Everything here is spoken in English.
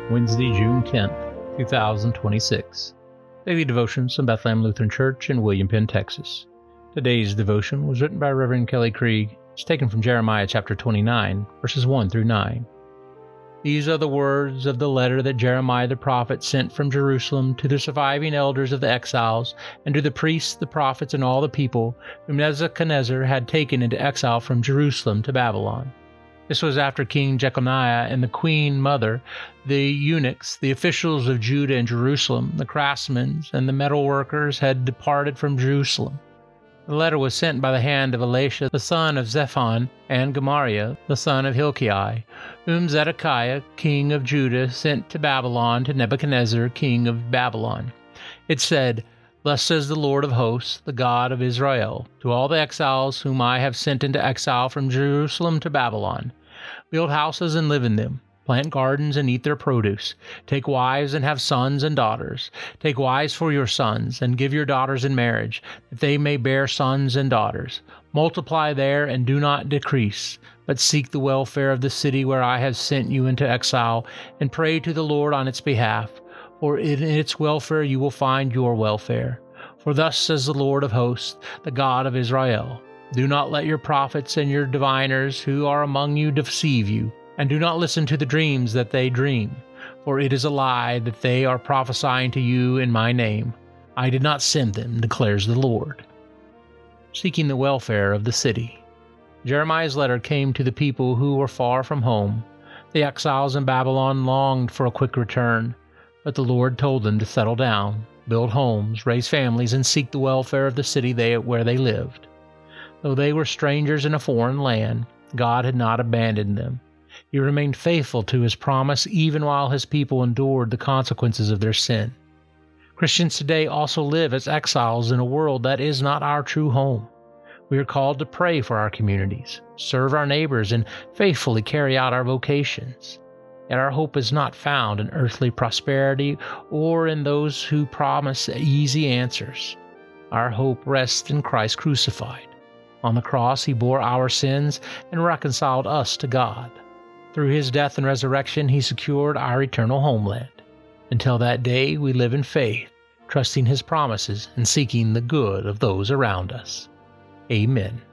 Wednesday, June 10th, 2026. Daily Devotions from Bethlehem Lutheran Church in William Penn, Texas. Today's devotion was written by Reverend Kelly Krieg. It's taken from Jeremiah chapter 29, verses 1 through 9. These are the words of the letter that Jeremiah the prophet sent from Jerusalem to the surviving elders of the exiles, and to the priests, the prophets, and all the people whom Nebuchadnezzar had taken into exile from Jerusalem to Babylon. This was after King Jeconiah and the queen mother, the eunuchs, the officials of Judah and Jerusalem, the craftsmen, and the metalworkers had departed from Jerusalem. The letter was sent by the hand of Elisha, the son of Zephon, and Gemariah, the son of Hilkiah, whom Zedekiah, king of Judah, sent to Babylon to Nebuchadnezzar, king of Babylon. It said, "Thus says the Lord of hosts, the God of Israel, to all the exiles whom I have sent into exile from Jerusalem to Babylon. Build houses and live in them. Plant gardens and eat their produce. Take wives and have sons and daughters. Take wives for your sons, and give your daughters in marriage, that they may bear sons and daughters. Multiply there and do not decrease, but seek the welfare of the city where I have sent you into exile, and pray to the Lord on its behalf. For in its welfare you will find your welfare. For thus says the Lord of hosts, the God of Israel, do not let your prophets and your diviners who are among you deceive you, and do not listen to the dreams that they dream, for it is a lie that they are prophesying to you in my name. I did not send them, declares the Lord." Seeking the welfare of the city. Jeremiah's letter came to the people who were far from home. The exiles in Babylon longed for a quick return, but the Lord told them to settle down, build homes, raise families, and seek the welfare of the city where they lived. Though they were strangers in a foreign land, God had not abandoned them. He remained faithful to his promise even while his people endured the consequences of their sin. Christians today also live as exiles in a world that is not our true home. We are called to pray for our communities, serve our neighbors, and faithfully carry out our vocations. Yet our hope is not found in earthly prosperity or in those who promise easy answers. Our hope rests in Christ crucified. On the cross, he bore our sins and reconciled us to God. Through his death and resurrection, he secured our eternal homeland. Until that day, we live in faith, trusting his promises and seeking the good of those around us. Amen.